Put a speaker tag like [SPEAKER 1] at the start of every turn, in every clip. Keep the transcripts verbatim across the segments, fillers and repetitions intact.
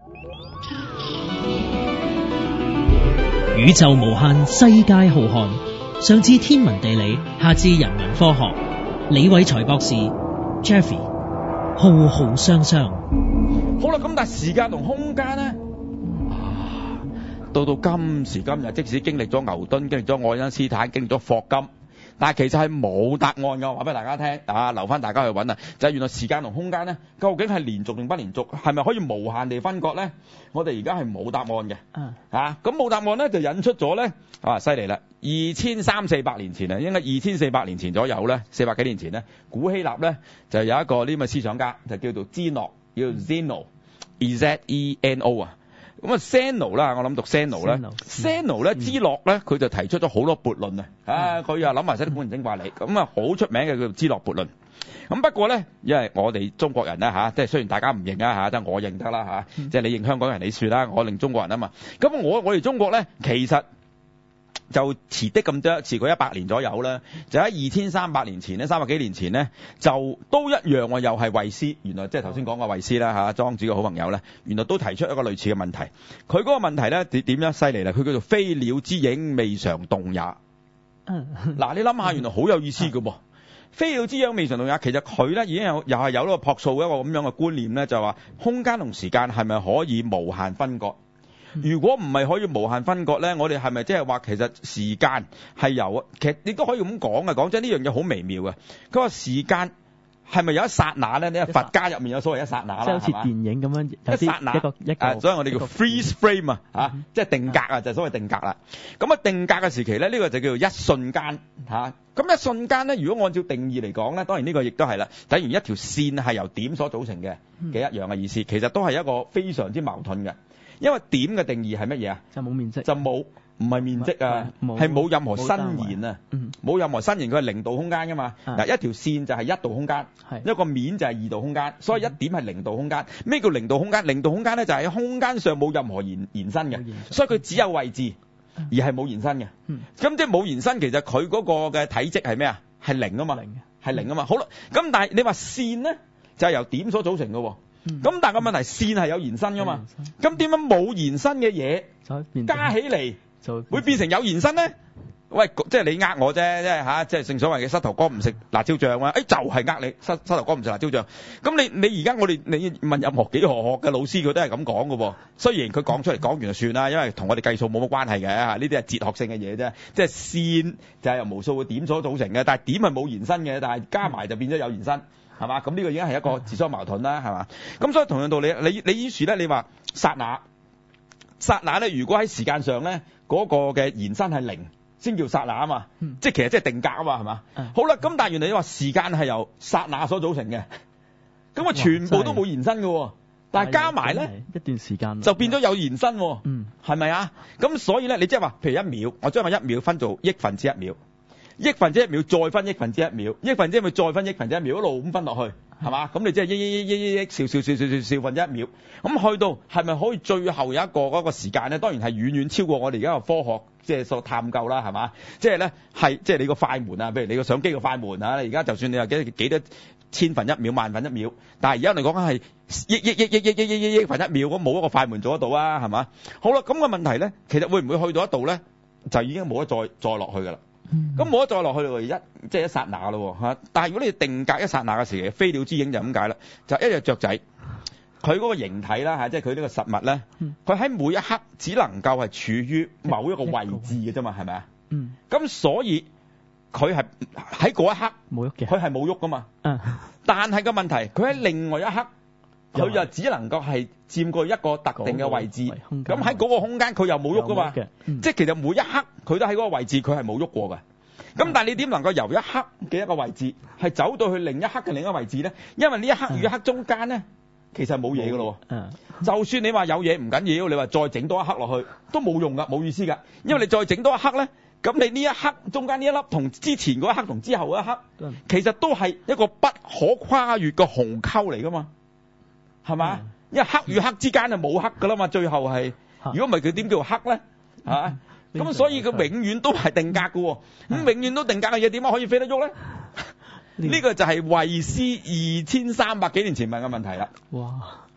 [SPEAKER 1] 宇宙無限，世界浩瀚，上至天文地理，下至人文科學。李偉才博士 Jeffrey 浩浩湯湯。
[SPEAKER 2] 好啦，咁但係時間同空間咧，啊，到到今時今日，即使經歷咗牛頓，經歷咗愛因斯坦，經歷咗霍金，但係其實係冇答案㗎。話俾大家聽啊，留翻大家去揾啊，就係、是、原來時間同空間咧，究竟係連續定不連續，係咪可以無限地分割咧？我哋而家係冇答案嘅。嗯。啊，咁冇答案咧，就引出咗咧，啊，犀利啦！二千三四百年前啊，應該二千四百年前左右咧，四百幾年前咧，古希臘咧就有一個呢咁嘅思想家，就叫做芝諾，叫做 Zeno，E Z E N O 啊。咁啊 Zeno 啦，我諗讀 Zeno 咧 ，Zeno 咧，芝諾咧，佢就提出咗好多悖論啊。啊，佢又諗埋晒啲古靈精怪嚟，咁啊好出名嘅叫做芝諾悖論。咁不過咧，因為我哋中國人咧嚇，即係雖然大家唔認啊嚇，但係我認得啦嚇，即係你認香港人你算啦，我認中國人啊嘛。咁我我哋中國咧，其實就遲啲咁多，遲過一百年左右啦。就喺二千三百年前咧，三百幾年前咧，就都一樣喎，又係惠施。原來即係頭先講過惠施啦嚇，莊子嘅好朋友咧，原來都提出一個類似嘅問題。佢嗰個問題咧點點樣犀利啦？佢叫做飛鳥之影未嘗動也。嗱，你諗下，原來好有意思㗎喎。飛鳥之影未嘗動也，其實佢咧已經有又係有呢個樸素一個咁樣嘅觀念咧，就話空間同時間係咪可以無限分割？如果唔係可以無限分割咧，我哋係咪即係話其實時間係由，其實你都可以咁講嘅。講真，呢樣嘢好微妙嘅。佢話時間係咪有一剎那咧？你喺佛家入面有所謂一剎那啦，
[SPEAKER 3] 即係好似電影咁樣，
[SPEAKER 2] 一剎那
[SPEAKER 3] 一個一個、
[SPEAKER 2] 啊，所以我哋叫 freeze frame 啊，嚇、嗯，即係定格啊，就係所謂定格啦。咁啊，定格嘅時期咧，呢、呢個就叫做一瞬間嚇。咁、啊、一瞬間咧，如果按照定義嚟講咧，當然呢個亦都係啦，等於一條線係由點所組成嘅嘅一樣嘅意思，其實都係一個非常之矛盾嘅。因為點嘅定義係乜嘢啊？
[SPEAKER 3] 就冇面積，
[SPEAKER 2] 就冇，唔係面積啊，係冇任何伸延啊，冇任何伸延，佢係零度空間噶嘛。嗱、嗯，一條線就係一度空間，一個面就係二度空間，所以一點係零度空間。咩叫零度空間？零度空間咧就係喺空間上冇任何延延伸嘅，所以佢只有位置，而係冇延伸嘅。咁、嗯、即係冇延伸，其實佢嗰個嘅體積係咩啊？係零啊嘛，係零啊嘛。好啦，咁但係你話線咧就係由點所組成嘅喎。咁、嗯、但係個問題，線係有延伸噶嘛？咁點解冇延伸嘅嘢加起嚟就會變成有延伸咧？喂，即係你呃我啫，即係吓，即係正所謂嘅膝頭哥唔食辣椒醬啊！誒、哎，就係、是、呃你膝膝頭哥唔食辣椒醬。咁你你而家我哋你問任何幾何學嘅老師，佢都係咁講嘅喎。雖然佢講出嚟講完就算啦，因為同我哋計數冇乜關係嘅嚇，呢啲係哲學性嘅嘢啫。即係線就係由無數嘅點所組成嘅，但係點係冇延伸嘅，但係加埋就變咗有延伸。係嘛？咁呢個已經係一個自相矛盾啦，係嘛？咁所以同樣道理，你你於是咧，你話剎那，剎那咧，如果喺時間上咧，嗰、那個嘅延伸係零，先叫剎那啊嘛，嗯、即係其實即係定格啊嘛，係嘛？嗯、好啦，咁但係原來你話時間係由剎那所組成嘅，咁啊全部都冇延伸嘅，但係加埋咧
[SPEAKER 3] 一段時間
[SPEAKER 2] 就變咗有延伸，
[SPEAKER 3] 嗯，
[SPEAKER 2] 係咪啊？咁所以咧，你即係話，譬如一秒，我將個一秒分做億分之一秒。億分之一秒再分億分之一秒，億分之一秒再分億分之一秒，一路咁分落去，係嘛？咁你即係億億億億億億少少少少少少分之一秒，咁去到係咪可以最後有一個嗰個時間咧？當然係遠遠超過我哋而家個科學即係所探究啦，係嘛？即係咧係即係你個快門啊，譬如你個相機個快門啊，而家就算你話幾幾多千分一秒、萬分一秒，但係而家嚟講緊係億億億億億億億億億分一秒，咁冇一個快門做得到啊，係嘛？好啦，咁個問題咧，其實會唔會去到一度咧，就已經冇得再再落去㗎啦？咁冇得再落去咯，一即係一剎那咯嚇。但係如果你定格一剎那嘅時期，飛鳥之影就咁解啦。就一隻雀仔，佢嗰個形體啦嚇，即係佢呢個實物咧，佢喺每一刻只能夠係處於某一個位置嘅啫嘛，係咪啊？嗯。咁所以佢係喺嗰一刻冇喐嘅，佢係冇喐噶嘛。嗯。但係個問題，佢喺另外一刻，佢就只能夠係佔據一個特定嘅位置。咁喺嗰個空間，佢又冇喐噶嘛。嗯、即係其實每一刻佢都喺嗰個位置，佢係冇喐過嘅。咁、嗯、但係你點能夠由一刻嘅一個位置係走到去另一刻嘅另一個位置咧？因為呢一刻與一刻中間咧，其實係冇嘢噶咯。嗯。就算你話有嘢唔緊要，你話再整多一刻落去都冇用噶，冇意思噶。因為你再整多一刻咧，咁你呢一刻中間呢一粒同之前嗰一刻同之後嗰一刻，嗯、其實都係一個不可跨越嘅鴻溝嚟噶嘛，係嘛？嗯、因為刻與刻之間就冇刻噶啦嘛，最後係，如果唔係佢點叫刻咧？係、嗯咁、嗯、所以佢永遠都係定格嘅，咁、嗯、永遠都定格嘅嘢點解可以飛得喐咧？呢個就係惠施二千三百幾年前問嘅問題啦。哇，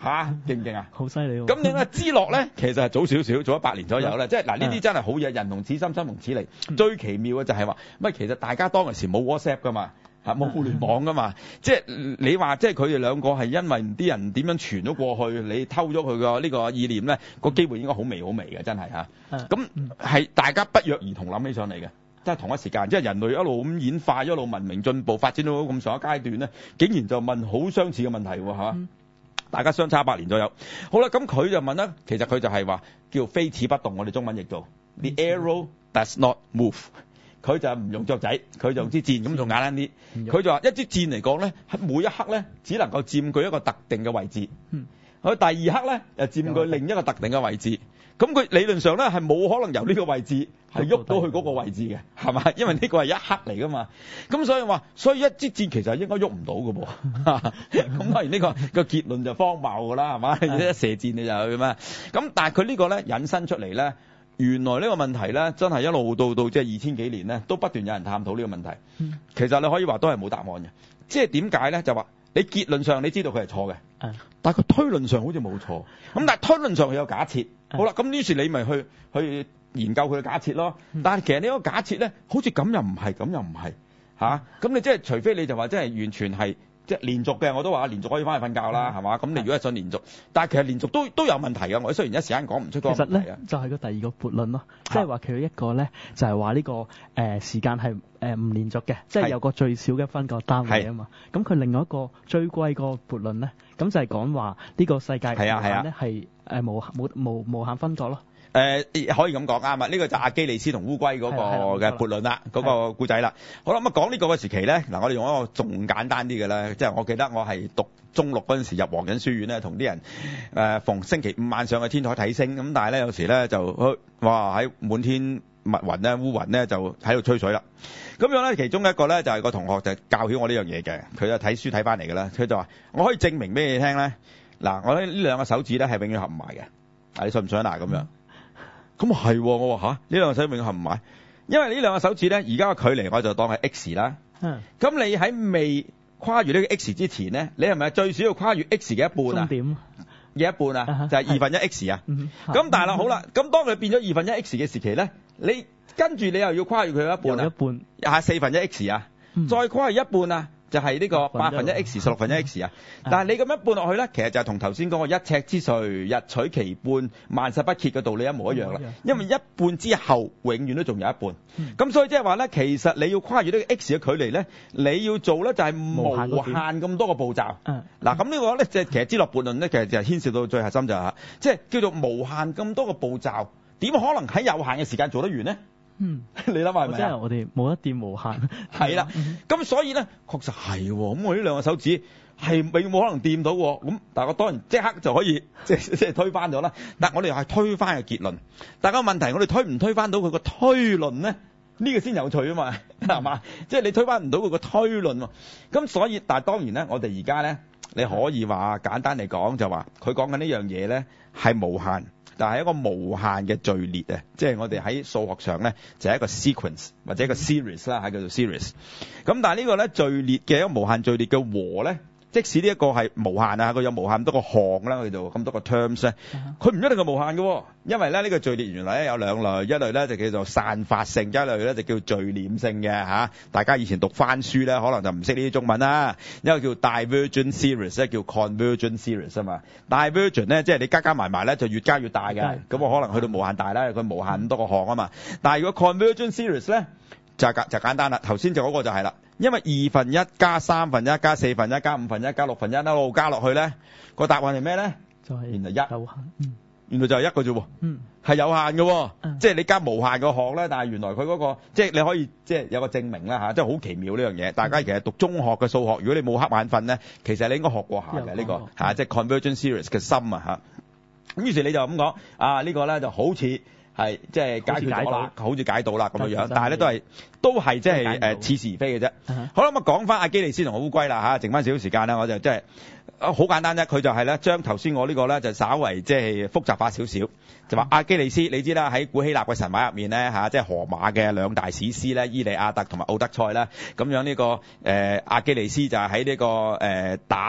[SPEAKER 2] 嚇，勁唔勁啊？
[SPEAKER 3] 好犀利喎！
[SPEAKER 2] 咁你咧，芝諾咧，其實係早少少，早一百年左右啦。即係嗱，呢啲真係好嘢，人同此心，心同此理。最奇妙嘅就係話，乜其實大家當陣時冇 WhatsApp 噶嘛。嚇冇互聯網噶嘛，即係你話即係佢哋兩個係因為啲人點樣傳咗過去，你偷咗佢個呢個意念咧，個機會應該好微好微嘅，真係嚇。咁係大家不約而同諗起上嚟嘅，即係同一時間，即係人類一路咁演化，一路文明進步，發展到咁上一階段咧，竟然就問好相似嘅問題喎，係嘛？嗯、大家相差一百年左右。好啦，咁佢就問啦，其實佢就係話叫非此不動，我哋中文譯做 The arrow does not move。佢就唔用雀仔，佢就用支箭，咁仲簡單啲。佢就話一支箭嚟講咧，喺每一刻咧，只能夠佔據一個特定嘅位置。佢第二刻咧，又佔據另一個特定嘅位置。咁佢理論上咧係冇可能由呢個位置係喐到去嗰個位置嘅，係嘛？因為呢個係一刻嚟噶嘛。咁所以話，所以一支箭其實應該喐唔到嘅噃。咁當然呢個個結論就荒謬㗎啦，係嘛？一射箭你就咁咩？咁但係佢呢個咧引申出嚟咧。原來呢個問題咧，真係一路到到即係二千幾年咧，都不斷有人探討呢個問題。嗯、其實你可以話都係冇答案嘅。即係點解咧？就話你結論上你知道佢係錯嘅，嗯、但係佢推論上好似冇錯。咁、嗯、但係推論上佢有假設。嗯、好啦，咁於是你咪去去研究佢嘅假設咯。嗯、但係其實呢個假設咧，好似咁又唔係，咁又唔係嚇。咁你即係除非你就話真係完全係。即係連續嘅，我都話連續可以翻去瞓覺啦，係嘛？咁你如果係想連續，但係其實連續都都有問題嘅。我雖然一時間講唔出個問題。其實咧
[SPEAKER 3] 就係個第二個悖論咯，即係話佢一個咧就係話呢個誒時間係誒唔連續嘅，即係有個最少嘅分割單位啊嘛。咁佢另外一個最貴個悖論咧，咁就係講話呢個世界無限咧係誒無冇無無限分割咯。
[SPEAKER 2] 誒、呃、可以咁講啱啊！呢、這個就阿基里斯同烏龜嗰個嘅悖論啦，嗰個故仔啦。好啦，咁啊講呢個嘅時期咧，嗱我哋用一個仲簡單啲嘅咧，即係我記得我係讀中六嗰陣時入皇仁書院咧，同啲人誒、呃、逢星期五晚上去天台睇星，咁但係咧有時咧就去哇喺滿天密雲咧烏雲咧就喺度吹水啦。咁樣咧其中一個咧就係、是、個同學就教曉我呢樣嘢嘅，佢就睇書睇翻嚟嘅啦。佢就話我可以證明俾你聽咧，嗱我呢呢兩個手指咧係永遠合唔埋嘅，啊你信唔信啊咁樣？咁啊係，我話吓呢兩個手指永遠合唔埋，因為呢兩個手指咧，而家嘅距離我就當係 x 啦。嗯。咁你喺未跨越呢個 x 之前咧，你係咪最少要跨越 x 嘅一半啊？終點嘅一半啊，就係二分一 x 啊。咁但係啦，好啦，咁當佢變咗二分一 x 嘅時期咧，你跟住你又要跨越佢嘅一半啊？一半。啊，四分一 x 啊，再跨越一半啊。就係呢個八分一 x 十六分一 x 啊，但係你咁一半落去咧，其實就係同頭先講個一尺之錘，日取其半，萬世不竭嘅道理一模一樣啦。因為一半之後永遠都仲有一半，咁、嗯、所以即係話咧，其實你要跨越呢個 x 嘅距離咧，你要做咧就係無限咁多個步驟。嗱咁呢個咧即係其實芝諾悖論咧，其實就係牽涉到最核心就係、是，即係叫做無限咁多個步驟，點可能喺有限嘅時間做得完呢？嗯，你諗下係咪啊？即係
[SPEAKER 3] 我哋冇一掂無限。
[SPEAKER 2] 係啦，咁所以咧，確實係喎。咁我呢兩個手指係永冇可能掂到喎。咁但係我當然即刻就可以即係即係推翻咗啦。但係我哋又係推翻嘅結論。但係個問題，我哋推唔推翻到佢個推論咧？呢個先有趣啊嘛，係嘛？即係你推翻唔到佢個推論喎。咁所以，但係當然咧，我哋而家咧，你可以話簡單嚟講就話，佢講緊呢樣嘢咧係無限。但係一個無限嘅序列啊，即係我哋喺數學上咧就係一個 sequence 或者一個 series 啦，係叫做 series。咁但係呢個咧序列嘅一個無限序列嘅和咧，即使呢一個係無限啊，佢有無限多個項啦，我哋做咁多個 terms 咧，佢唔一定係無限嘅，因為咧呢個序列原來咧有兩類，一類咧就叫做散發性，一類咧就叫聚斂性嘅嚇。大家以前讀翻書咧，可能就唔識呢啲中文啦。一個叫 divergent series，咧叫 convergent series 啊嘛。divergent 咧即係你加加埋埋咧就越加越大嘅，咁我可能去到無限大啦，佢無限咁多個項啊嘛。但係如果 convergent series 咧就簡就簡單啦，頭先就嗰個就係啦。因為二分一加三分一加四分一加五分一加六分一一路加落去咧，個答案係咩咧？就係原來一有限，嗯，原來就係一個啫喎，嗯，係有限嘅，嗯，即係你加無限個項咧，但係原來佢嗰個即係你可以即係有個證明啦嚇，即係好奇妙呢樣嘢。大家其實讀中學嘅數學，如果你冇瞌眼瞓咧，其實你應該學過下嘅呢個嚇，即係 convergent series 嘅心啊嚇。咁於是你就咁講啊，呢個咧就好似。係即係解決咗啦，好似解到啦咁樣樣，但係咧都係都係即係誒似是而非嘅啫。Uh-huh. 好啦，咁啊講翻阿基里斯同烏龜啦嚇，剩翻少少時間啦，我就即係好簡單啫。佢就係咧將頭先我呢個咧就稍為即係複雜化少少，就話阿基里斯，你知啦，喺古希臘嘅神話入面咧嚇，即係荷馬嘅兩大史詩咧，伊利亞特同埋奧德賽啦，咁樣呢個誒阿基里斯就係喺呢個誒打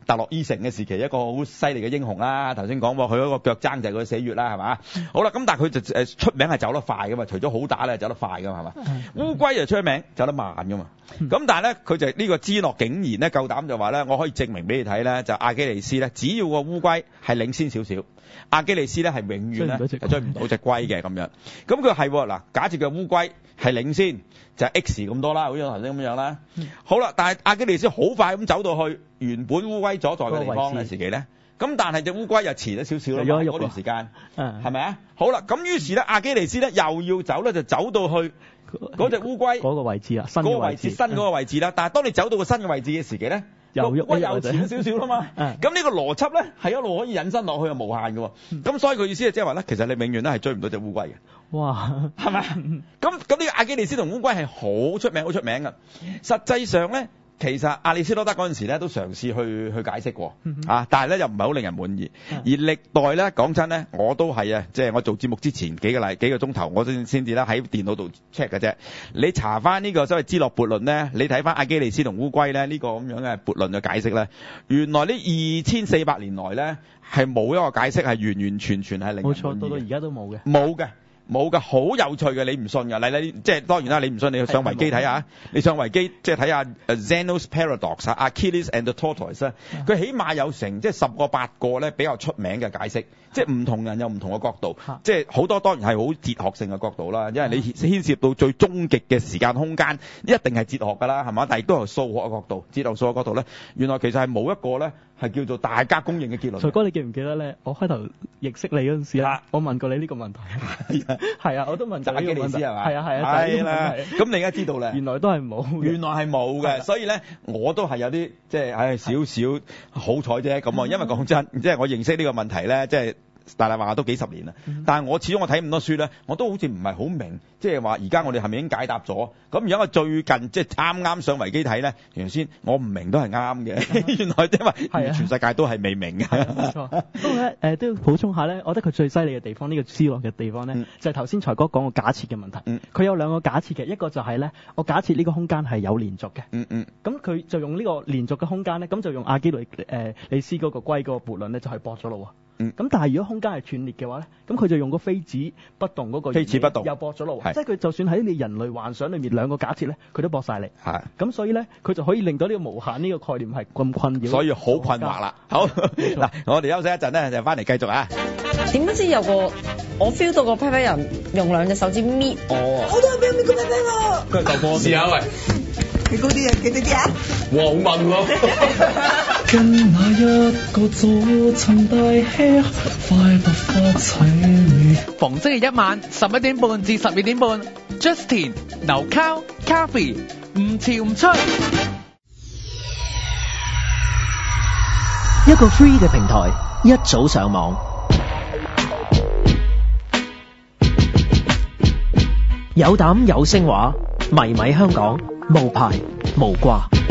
[SPEAKER 2] 特洛伊城嘅時期一個好犀利嘅英雄啦。頭先講過佢嗰個腳踭就係佢死穴啦，係嘛？好啦，咁但係佢就誒出名係走得快噶嘛，除咗好打咧，走得快噶嘛，係嘛？烏龜就出名走得慢噶嘛。咁但係咧，佢就呢個芝諾竟然咧夠膽就話咧，我可以證明俾你睇咧，就阿基里斯咧，只要個烏龜係領先少少，阿基里斯咧係永遠咧係追唔到隻龜嘅咁樣。咁佢係嗱，假設嘅烏龜係領先就係 X 咁多啦，好似頭先咁樣啦。嗯、好啦，但係阿基里斯好快咁走到去原本烏龜所在嘅地方嘅時期咧，咁但係隻烏龜又遲咗少少啦，嗰段時間係咪啊？好啦，咁於是咧阿基里斯咧又要走咧，就走到去嗰隻烏龜
[SPEAKER 3] 嗰個位置啦，新嘅位置，
[SPEAKER 2] 新嗰個位置啦。但係當你走到個新嘅位置嘅時期咧，又又遲咗少少啦嘛。咁呢個邏輯咧係一路可以引申落去，係無限嘅。咁所以佢意思係即係話咧，其實你永遠咧係追唔到隻烏龜嘅。
[SPEAKER 3] 哇，
[SPEAKER 2] 係咪？咁咁呢個阿基里斯同烏龜係好出名，好出名㗎。實際上咧，其實亞里士多德嗰陣時咧都嘗試去去解釋過、嗯、啊，但係咧又唔係好令人滿意。嗯、而歷代咧講真咧，我都係啊，即係我做節目之前幾個禮幾個鐘頭，我先先至咧喺電腦度 check 嘅啫。你查翻呢個所謂芝諾悖論咧，你睇翻阿基里斯同烏龜咧呢個咁樣嘅悖論嘅解釋咧，原來呢二千四百年來咧係冇一個解釋係完完全全係令人滿意。冇錯，到到而家都冇嘅。冇嘅。冇㗎，好有趣嘅，你唔信㗎？嚟你即係當然啦，你唔信你去上維基睇下，你上維基即係睇下 Zeno's Paradox 啊 ，Achilles and the Tortoise 佢起碼有成即係十個八個咧比較出名嘅解釋，即係唔同人有唔同嘅角度，即係好多當然係好哲學性嘅角度啦，因為你牽涉到最終極嘅時間空間，一定係哲學㗎啦，係嘛？但係亦都係數學嘅角度，哲學數學角度咧，原來其實係冇一個咧係叫做大家公認嘅結論。財哥，你記唔記得咧？我開頭認識你嗰陣時咧，我問過你呢個問題。係啊，我都問咗呢個問題係嘛？係啊係啊，係啦。咁你而家知道咧，原來都係冇，原來係冇嘅。所以咧，我都係有啲即係唉少少好彩啫咁啊。因為講真，即係我認識呢個問題咧，即係大大話話都幾十年啦。但係我始終我睇咁多書咧，我都好似唔係好明，即係話而家我哋係咪已經解答咗？咁而家我最近即係啱啱上維基睇咧，原先我唔明都係啱嘅。原來即係話全世界都係未明嘅。冇錯。不過咧誒都要補充下咧，我覺得佢最犀利嘅地方，呢個芝諾嘅地方咧，嗯、就係頭先財哥講個假設嘅問題。佢、嗯、有兩個假設嘅，一個就係咧，我假設呢個空間係有連續嘅。嗯嗯。咁佢就用呢個連續嘅空間咧，咁就用阿基里誒里斯嗰個龜嗰個悖論咧，就係駁咗咯喎。嗯，咁但係如果空間係斷裂嘅話咧，咁佢就用個非子不動嗰個非子不動又駁咗路，即係佢就算喺你人類幻想裏面兩個假設咧，佢都駁晒你。係，咁所以咧，佢就可以令到呢個無限呢個概念係咁困擾。所以好困惑啦。好，嗱，我哋休息一陣咧，就翻嚟繼續啊。
[SPEAKER 4] 點不知有個我 feel 到個 pat pat 人用兩隻手指搣我，我都係俾人搣個 pat pat 喎。佢係舊波。試下喂。企高啲啊，企低啲啊！哇，好問喎。跟那一個早晨大吃，快不發齊。逢星期一晚十一點半至十二點半 ，Justin、劉烤、Coffee，唔潮唔出。
[SPEAKER 1] 一個 free 嘅平台，一早上網，有膽有聲話，迷迷香港，無牌無掛。